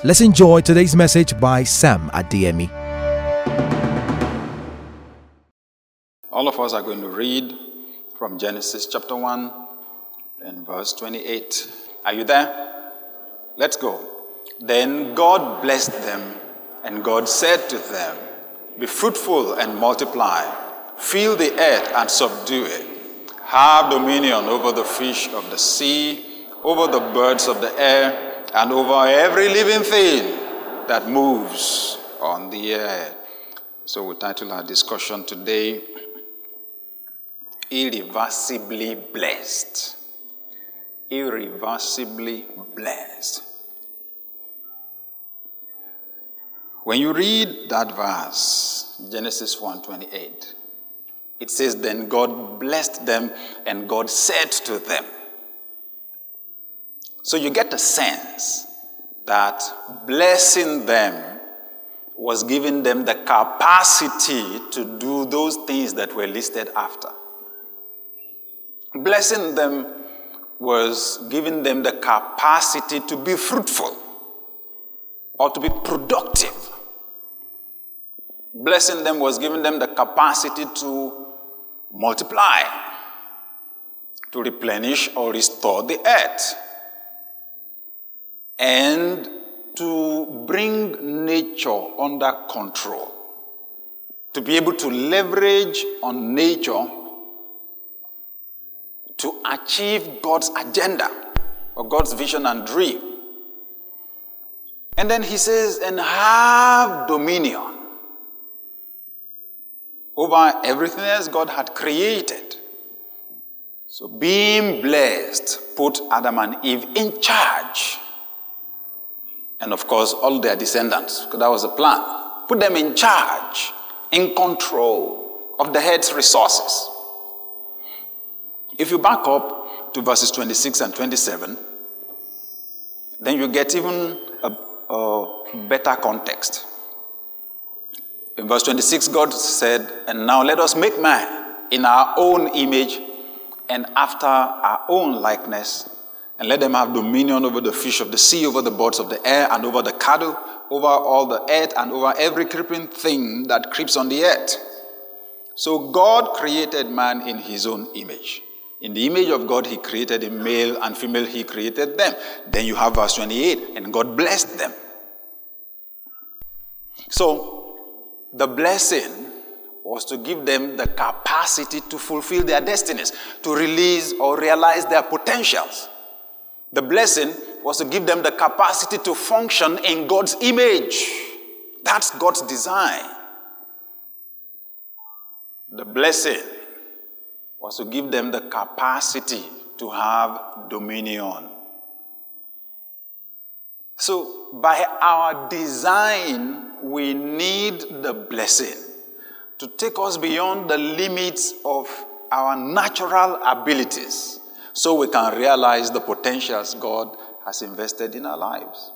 Let's enjoy today's message by Sam Adeyemi. All of us are going to read from Genesis chapter 1 and verse 28. Are you there? Let's go. Then God blessed them, and God said to them, "Be fruitful and multiply, fill the earth and subdue it. Have dominion over the fish of the sea, over the birds of the air, and over every living thing that moves on the earth." So we title our discussion today, Irreversibly Blessed. Irreversibly blessed. When you read that verse, Genesis 1:28, it says, "Then God blessed them, and God said to them." So you get a sense that blessing them was giving them the capacity to do those things that were listed after. Blessing them was giving them the capacity to be fruitful or to be productive. Blessing them was giving them the capacity to multiply, to replenish or restore the earth, and to bring nature under control, to be able to leverage on nature to achieve God's agenda or God's vision and dream. And then he says, "And have dominion over everything else God had created." So being blessed put Adam and Eve in charge. And of course, all their descendants, because that was the plan. Put them in charge, in control of the earth's resources. If you back up to verses 26 and 27, then you get even a better context. In verse 26, God said, "And now let us make man in our own image and after our own likeness, and let them have dominion over the fish of the sea, over the birds of the air, and over the cattle, over all the earth, and over every creeping thing that creeps on the earth." So God created man in his own image. In the image of God, he created him, male and female, he created them. Then you have verse 28, "And God blessed them." So the blessing was to give them the capacity to fulfill their destinies, to release or realize their potentials. The blessing was to give them the capacity to function in God's image. That's God's design. The blessing was to give them the capacity to have dominion. So by our design, we need the blessing to take us beyond the limits of our natural abilities, so we can realize the potentials God has invested in our lives.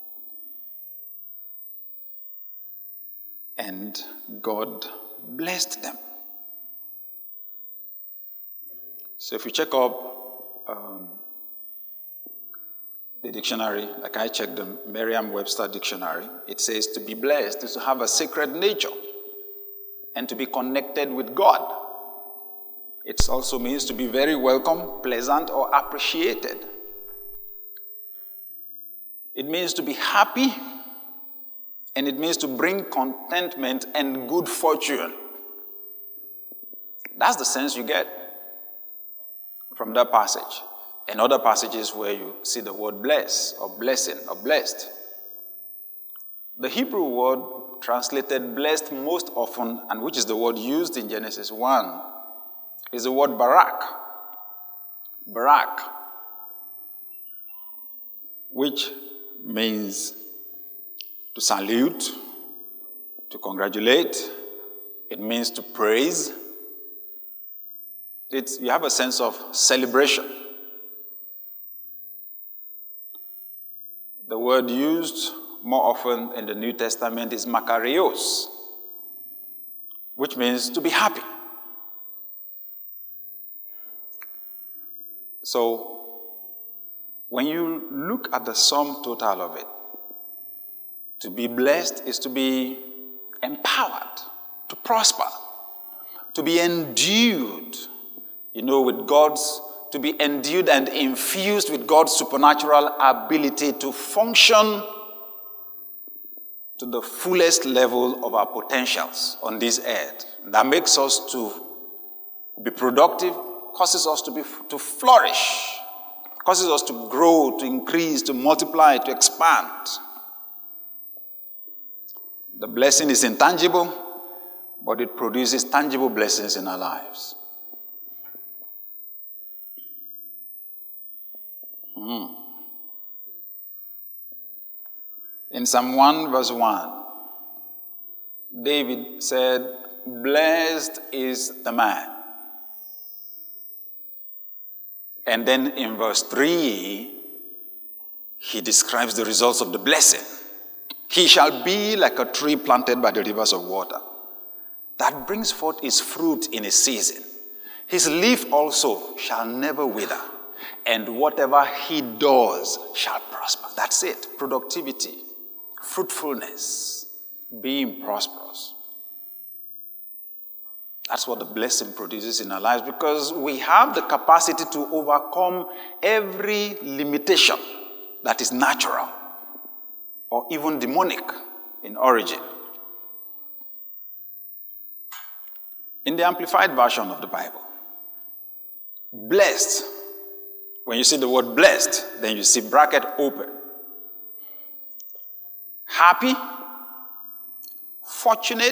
And God blessed them. So if you check up the dictionary, like I checked the Merriam-Webster dictionary, it says to be blessed is to have a sacred nature and to be connected with God. It also means to be very welcome, pleasant, or appreciated. It means to be happy, and it means to bring contentment and good fortune. That's the sense you get from that passage. And other passages where you see the word bless, or blessing, or blessed. The Hebrew word translated blessed most often, and which is the word used in Genesis 1, is the word barak. Barak, which means to salute, to congratulate. It means to praise. You have a sense of celebration. The word used more often in the New Testament is makarios, which means to be happy. So, when you look at the sum total of it, To be blessed is to be empowered, to prosper, to be endued, to be endued and infused with God's supernatural ability to function to the fullest level of our potentials on this earth. That makes us to be productive, causes us to flourish, causes us to grow, to increase, to multiply, to expand. The blessing is intangible, but it produces tangible blessings in our lives. In Psalm 1 verse 1, David said, "Blessed is the man." And then in verse 3, he describes the results of the blessing. "He shall be like a tree planted by the rivers of water, that brings forth his fruit in his season. His leaf also shall never wither, and whatever he does shall prosper." That's it. Productivity, fruitfulness, being prosperous. That's what the blessing produces in our lives, because we have the capacity to overcome every limitation that is natural or even demonic in origin. In the Amplified Version of the Bible, blessed, when you see the word blessed, then you see bracket open. Happy, fortunate,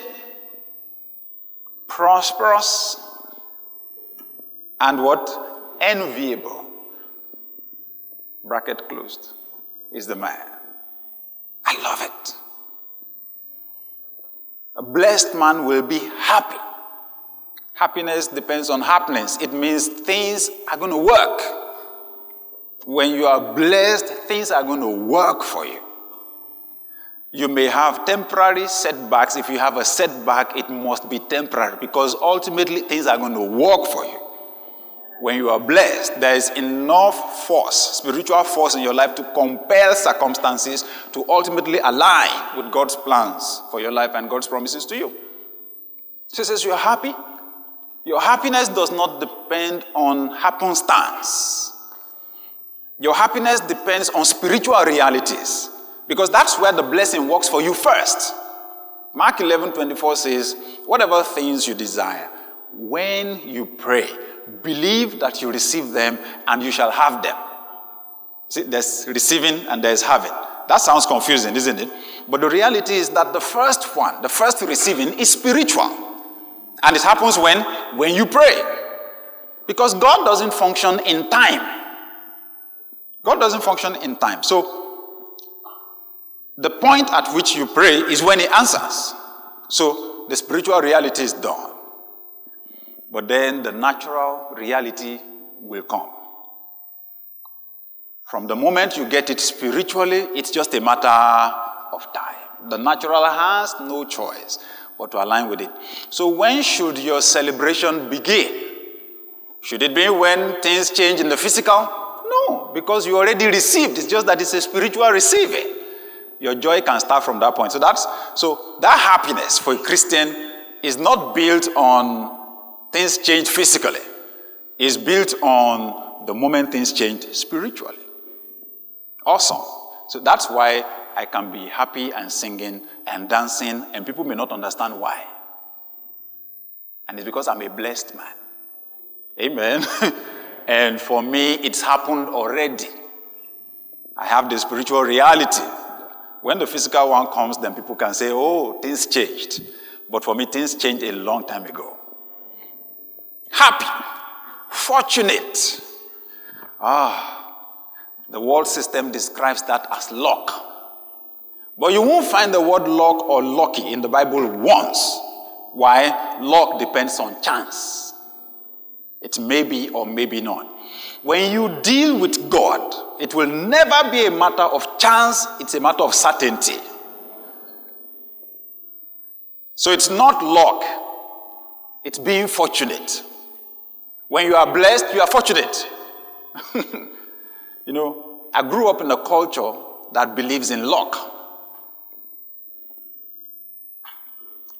prosperous, and what? Enviable. Bracket closed. Is the man. I love it. A blessed man will be happy. Happiness depends on happenings. It means things are going to work. When you are blessed, things are going to work for you. You may have temporary setbacks. If you have a setback, it must be temporary, because ultimately things are going to work for you. When you are blessed, there is enough force, spiritual force in your life to compel circumstances to ultimately align with God's plans for your life and God's promises to you. So it says you are happy. Your happiness does not depend on happenstance. Your happiness depends on spiritual realities, because that's where the blessing works for you first. Mark 11:24 says, "Whatever things you desire, when you pray, believe that you receive them and you shall have them." See, there's receiving and there's having. That sounds confusing, isn't it? But the reality is that the first one, the first receiving, is spiritual. And it happens when you pray. Because God doesn't function in time. God doesn't function in time. So, the point at which you pray is when he answers. So, the spiritual reality is done. But then the natural reality will come. From the moment you get it spiritually, it's just a matter of time. The natural has no choice but to align with it. So when should your celebration begin? Should it be when things change in the physical? No, because you already received. It's just that it's a spiritual receiving. Your joy can start from that point. So that happiness for a Christian is not built on things change physically. It's built on the moment things change spiritually. Awesome. So that's why I can be happy and singing and dancing, and people may not understand why. And it's because I'm a blessed man. Amen. And for me, it's happened already. I have the spiritual reality. When the physical one comes, then people can say, "Oh, things changed." But for me, things changed a long time ago. Happy, fortunate. The world system describes that as luck. But you won't find the word luck or lucky in the Bible once. Why? Luck depends on chance. It may be or maybe not. When you deal with God, it will never be a matter of chance, it's a matter of certainty. So it's not luck, it's being fortunate. When you are blessed, you are fortunate. I grew up in a culture that believes in luck.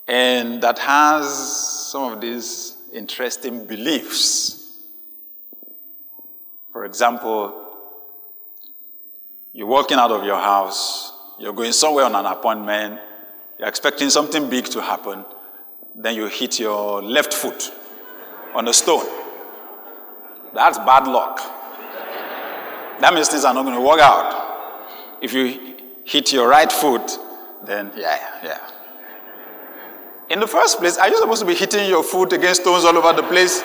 and that has some of these interesting beliefs. For example, you're walking out of your house, you're going somewhere on an appointment, you're expecting something big to happen, then you hit your left foot on a stone. That's bad luck. That means things are not going to work out. If you hit your right foot, then yeah. In the first place, are you supposed to be hitting your foot against stones all over the place?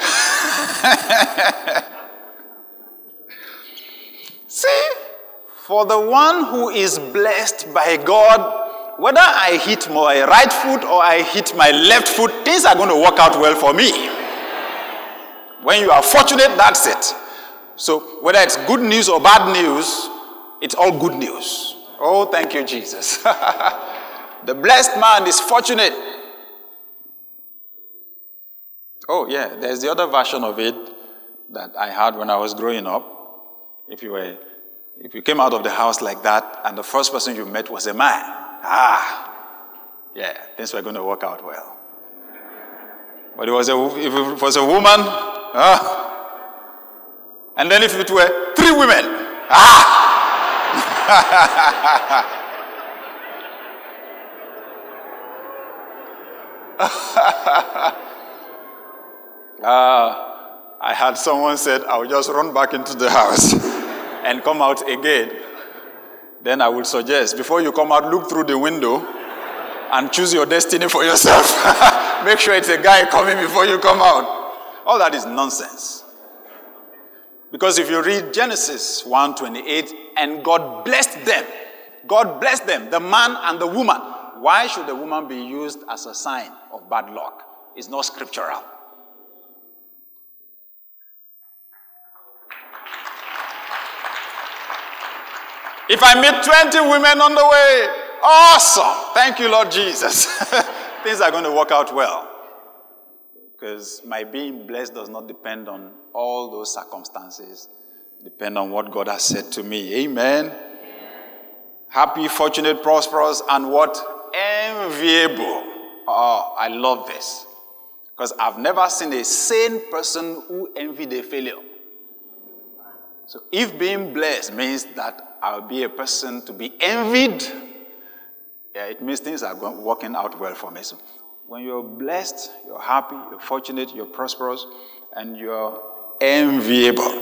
See, for the one who is blessed by God, whether I hit my right foot or I hit my left foot, things are going to work out well for me. When you are fortunate, that's it. So whether it's good news or bad news, it's all good news. Oh, thank you, Jesus. The blessed man is fortunate. Oh, yeah, there's the other version of it that I had when I was growing up. If you came out of the house like that and the first person you met was a man, yeah, things were going to work out well. But if it was a woman, and then if it were 3 women, I had someone said, I would just run back into the house and come out again. Then I would suggest, before you come out, look through the window and choose your destiny for yourself. Make sure it's a guy coming before you come out. All that is nonsense. Because if you read Genesis 1:28, and God blessed them. God blessed them, the man and the woman. Why should the woman be used as a sign of bad luck? It's not scriptural. If I meet 20 women on the way, awesome. Thank you, Lord Jesus. Things are going to work out well. Because my being blessed does not depend on all those circumstances. Depend on what God has said to me. Amen. Happy, fortunate, prosperous, and what? Enviable. Oh, I love this. Because I've never seen a sane person who envied a failure. So if being blessed means that I'll be a person to be envied, yeah, it means things are working out well for me. So when you're blessed, you're happy, you're fortunate, you're prosperous, and you're enviable.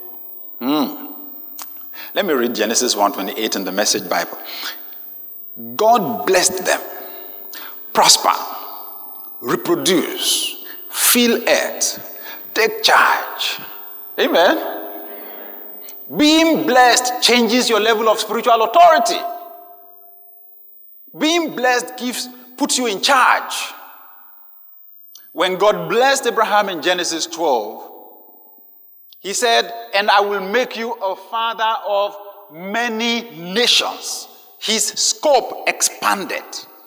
Let me read Genesis 1:28 in the Message Bible. God blessed them, prosper, reproduce, fill earth, take charge. Amen. Being blessed changes your level of spiritual authority. Being blessed puts you in charge. When God blessed Abraham in Genesis 12, he said, and I will make you a father of many nations. His scope expanded.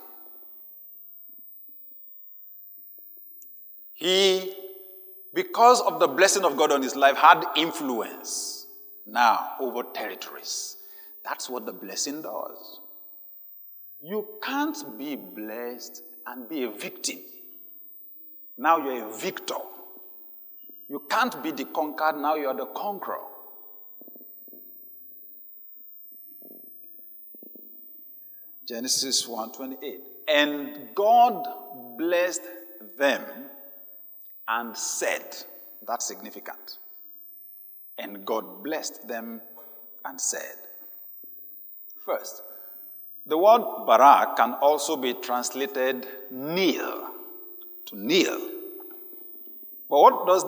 He, because of the blessing of God on his life, had influence now over territories. That's what the blessing does. You can't be blessed and be a victim. Now you're a victor. You can't be the conquered, now you're the conqueror. Genesis 1:28. And God blessed them and said, that's significant. And God blessed them and said. First, the word Barak can also be translated kneel, to kneel. But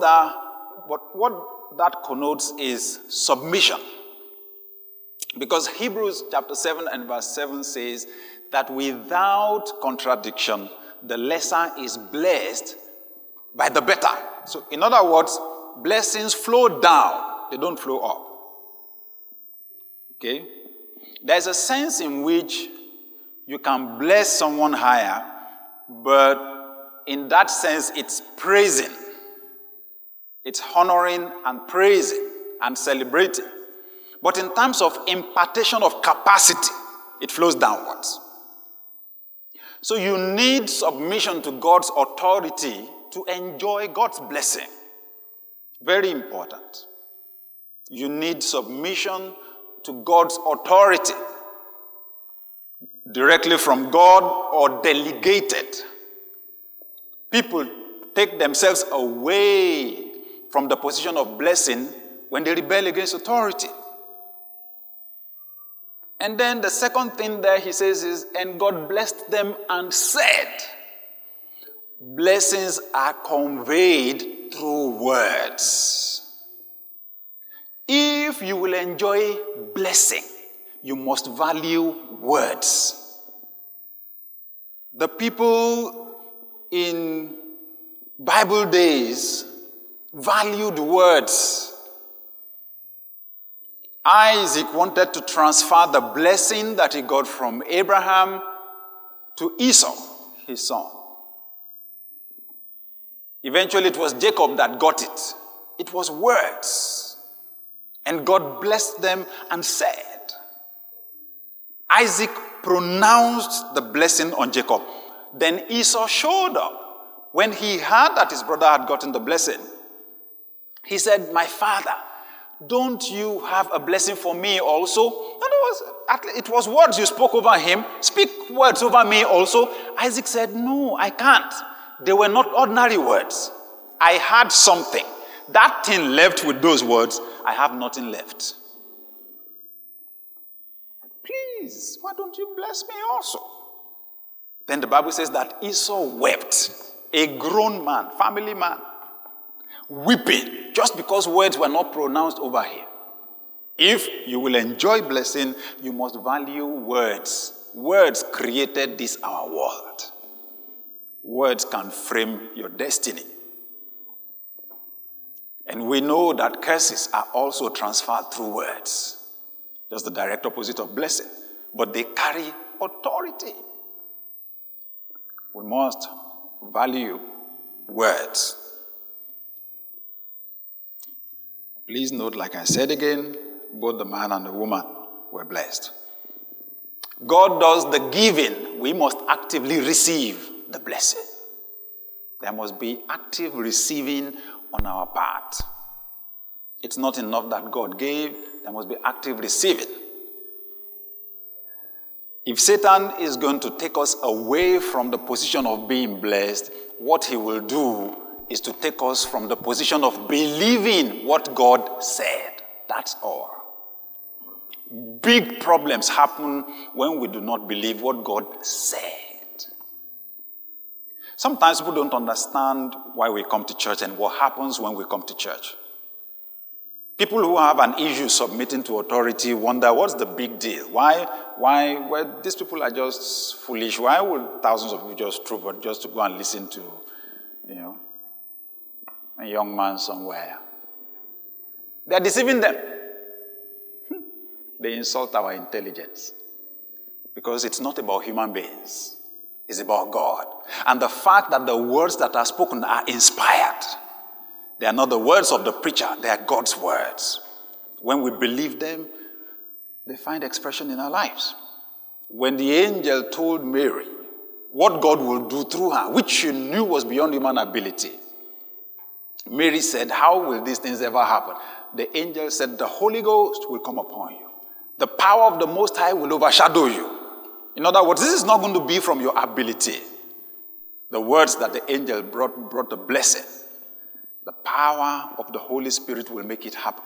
what that connotes is submission. Because Hebrews chapter 7 and verse 7 says that without contradiction, the lesser is blessed by the better. So in other words, blessings flow down, they don't flow up. Okay? There's a sense in which you can bless someone higher, but in that sense, it's praising. It's honoring and praising and celebrating. But in terms of impartation of capacity, it flows downwards. So you need submission to God's authority to enjoy God's blessing. Very important. You need submission to God's authority, directly from God or delegated. People take themselves away from the position of blessing when they rebel against authority. And then the second thing there he says is, and God blessed them and said. Blessings are conveyed through words. If you will enjoy blessing, you must value words. The people in Bible days valued words. Isaac wanted to transfer the blessing that he got from Abraham to Esau, his son. Eventually, it was Jacob that got it. It was words. And God blessed them and said. Isaac pronounced the blessing on Jacob. Then Esau showed up. When he heard that his brother had gotten the blessing, he said, my father, don't you have a blessing for me also? And it was words you spoke over him. Speak words over me also. Isaac said, no, I can't. They were not ordinary words. I had something. That thing left with those words, I have nothing left. Please, why don't you bless me also? Then the Bible says that Esau wept. A grown man, family man, weeping just because words were not pronounced over him. If you will enjoy blessing, you must value words. Words created this our world. Words can frame your destiny. And we know that curses are also transferred through words. Just the direct opposite of blessing. But they carry authority. We must value words. Please note, like I said again, both the man and the woman were blessed. God does the giving. We must actively receive the blessing. There must be active receiving on our part. It's not enough that God gave. There must be active receiving. If Satan is going to take us away from the position of being blessed, what he will do is to take us from the position of believing what God said. That's all. Big problems happen when we do not believe what God said. Sometimes people don't understand why we come to church and what happens when we come to church. People who have an issue submitting to authority wonder, what's the big deal? Why these people are just foolish. Why will thousands of people just troop out just to go and listen to, a young man somewhere? They are deceiving them. They insult our intelligence. Because it's not about human beings. It's about God. And the fact that the words that are spoken are inspired. They are not the words of the preacher. They are God's words. When we believe them, they find expression in our lives. When the angel told Mary what God will do through her, which she knew was beyond human ability, Mary said, how will these things ever happen? The angel said, the Holy Ghost will come upon you. The power of the Most High will overshadow you. In other words, this is not going to be from your ability. The words that the angel brought the blessing. The power of the Holy Spirit will make it happen.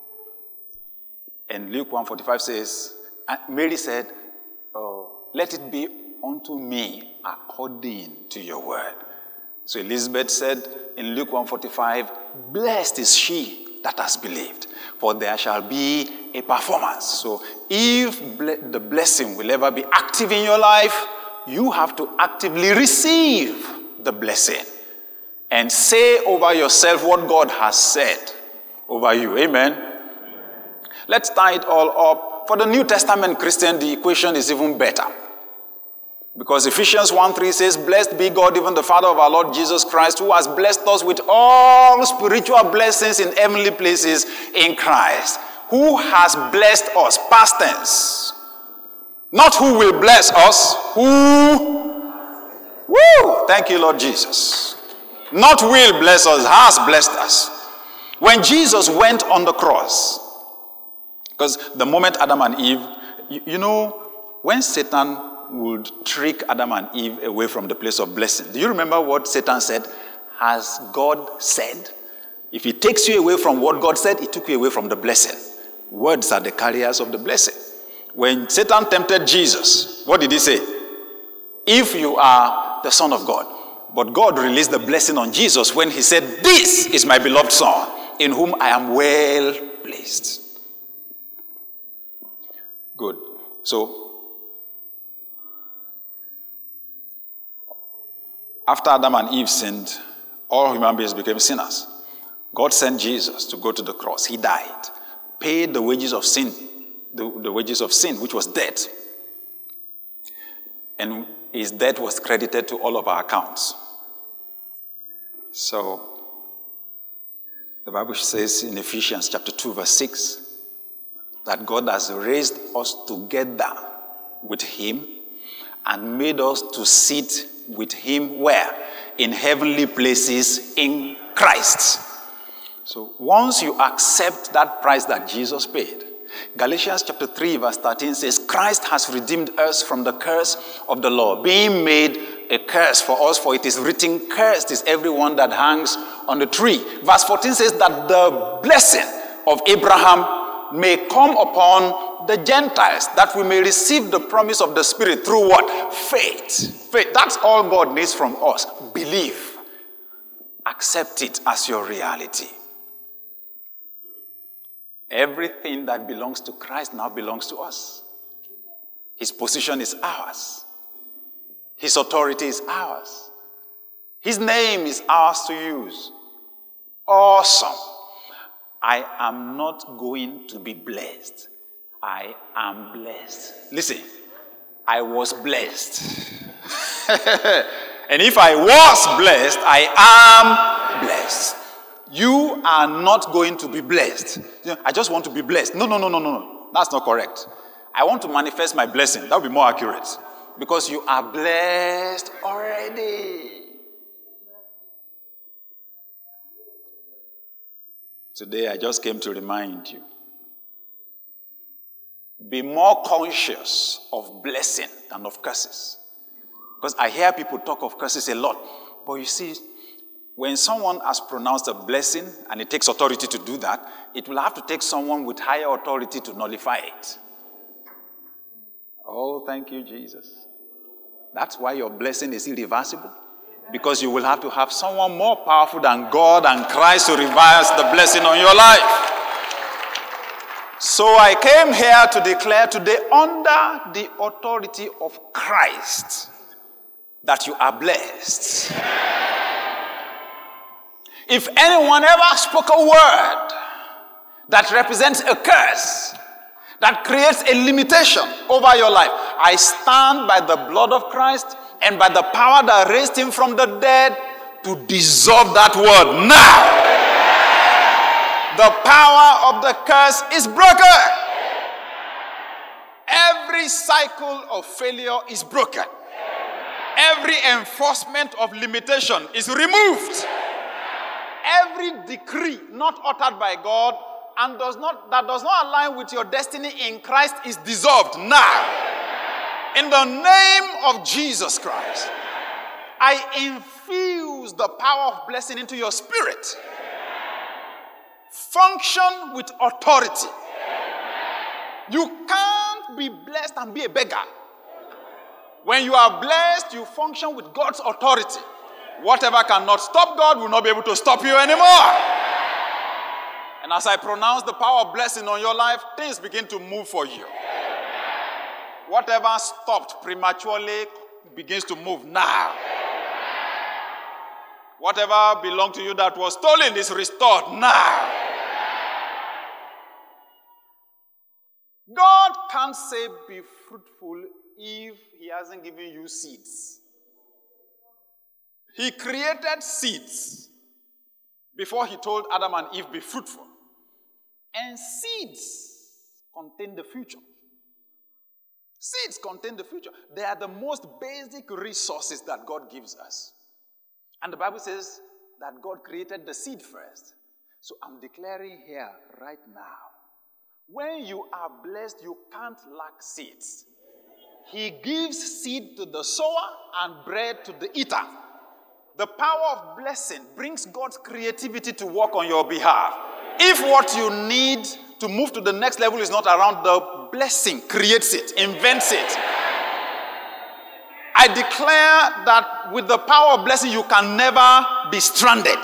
And Luke 1:45 says, Mary said, let it be unto me according to your word. So Elizabeth said in Luke 1:45, blessed is she that has believed, for there shall be a performance. So if the blessing will ever be active in your life, you have to actively receive the blessing and say over yourself what God has said over you. Amen. Let's tie it all up. For the New Testament Christian, the equation is even better. Because Ephesians 1:3 says, blessed be God, even the Father of our Lord Jesus Christ, who has blessed us with all spiritual blessings in heavenly places in Christ. Who has blessed us? Past tense. Not who will bless us, who Woo! Thank you, Lord Jesus. Not will bless us, has blessed us. When Jesus went on the cross, because the moment Adam and Eve, you know, when Satan would trick Adam and Eve away from the place of blessing, do you remember what Satan said? Has God said? If he takes you away from what God said, he took you away from the blessing. Words are the carriers of the blessing. When Satan tempted Jesus, what did he say? If you are the Son of God. But God released the blessing on Jesus when he said, this is my beloved Son, in whom I am well pleased. Good. So, after Adam and Eve sinned, all human beings became sinners. God sent Jesus to go to the cross. He died, paid the wages of sin, the wages of sin, which was death. And his death was credited to all of our accounts. So, the Bible says in Ephesians chapter 2, verse 6, that God has raised us together with him and made us to sit with him where? In heavenly places in Christ. So once you accept that price that Jesus paid, Galatians chapter 3 verse 13 says, Christ has redeemed us from the curse of the law, being made a curse for us, for it is written, cursed is everyone that hangs on the tree. Verse 14 says that the blessing of Abraham may come upon the Gentiles, that we may receive the promise of the Spirit through what? Faith. Faith. That's all God needs from us. Believe. Accept it as your reality. Everything that belongs to Christ now belongs to us. His position is ours. His authority is ours. His name is ours to use. Awesome. I am not going to be blessed. I am blessed. Listen, I was blessed. And if I was blessed, I am blessed. You are not going to be blessed. I just want to be blessed. No. That's not correct. I want to manifest my blessing. That would be more accurate. Because you are blessed already. Today I just came to remind you. Be more conscious of blessing than of curses. Because I hear people talk of curses a lot. But you see, when someone has pronounced a blessing and it takes authority to do that, it will have to take someone with higher authority to nullify it. Oh, thank you, Jesus. That's why your blessing is irreversible. Because you will have to have someone more powerful than God and Christ to reverse the blessing on your life. So I came here to declare today, under the authority of Christ, that you are blessed. If anyone ever spoke a word that represents a curse, that creates a limitation over your life, I stand by the blood of Christ and by the power that raised him from the dead to dissolve that word now. The power of the curse is broken. Every cycle of failure is broken. Every enforcement of limitation is removed. Every decree not uttered by God and that does not align with your destiny in Christ is dissolved now. In the name of Jesus Christ, I infuse the power of blessing into your spirit. Function with authority. You can't be blessed and be a beggar. When you are blessed, you function with God's authority. Whatever cannot stop God will not be able to stop you anymore. And as I pronounce the power of blessing on your life, things begin to move for you. Whatever stopped prematurely begins to move now. Whatever belonged to you that was stolen is restored now. God can't say be fruitful if he hasn't given you seeds. He created seeds before he told Adam and Eve be fruitful. And seeds contain the future. Seeds contain the future. They are the most basic resources that God gives us. And the Bible says that God created the seed first. So I'm declaring here right now, when you are blessed, you can't lack seeds. He gives seed to the sower and bread to the eater. The power of blessing brings God's creativity to work on your behalf. If what you need to move to the next level is not around, the blessing creates it, invents it. I declare that with the power of blessing, you can never be stranded.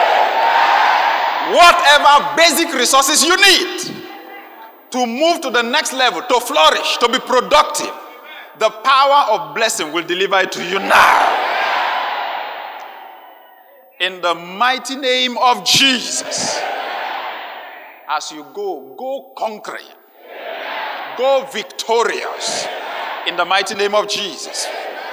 Whatever basic resources you need to move to the next level, to flourish, to be productive, the power of blessing will deliver it to you now. In the mighty name of Jesus. As you go conquering. Go victorious. In the mighty name of Jesus.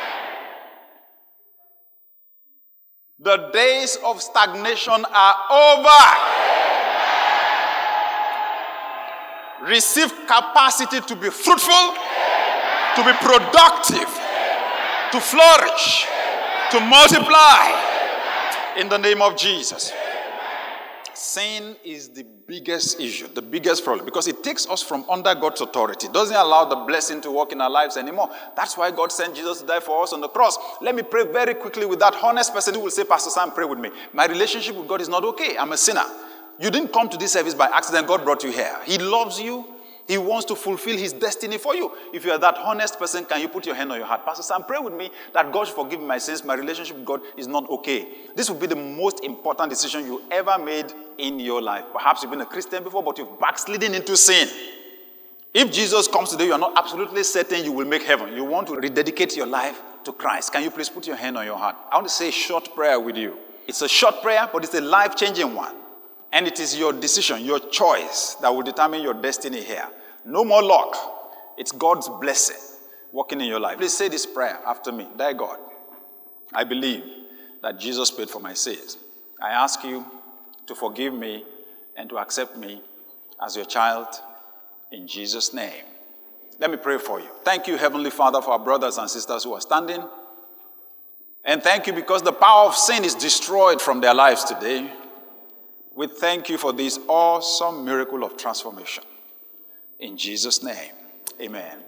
The days of stagnation are over. Receive capacity to be fruitful, to be productive, to flourish, to multiply. In the name of Jesus. Sin is the biggest issue, the biggest problem, because it takes us from under God's authority. It doesn't allow the blessing to work in our lives anymore. That's why God sent Jesus to die for us on the cross. Let me pray very quickly with that honest person who will say, Pastor Sam, pray with me. My relationship with God is not okay. I'm a sinner. You didn't come to this service by accident. God brought you here. He loves you. He wants to fulfill his destiny for you. If you are that honest person, can you put your hand on your heart? Pastor Sam, pray with me that God should forgive me my sins. My relationship with God is not okay. This will be the most important decision you ever made in your life. Perhaps you've been a Christian before, but you've backslidden into sin. If Jesus comes today, you are not absolutely certain you will make heaven. You want to rededicate your life to Christ. Can you please put your hand on your heart? I want to say a short prayer with you. It's a short prayer, but it's a life-changing one. And it is your decision, your choice that will determine your destiny here. No more luck. It's God's blessing working in your life. Please say this prayer after me. Dear God, I believe that Jesus paid for my sins. I ask you to forgive me and to accept me as your child in Jesus' name. Let me pray for you. Thank you, Heavenly Father, for our brothers and sisters who are standing. And thank you because the power of sin is destroyed from their lives today. We thank you for this awesome miracle of transformation. In Jesus' name, amen.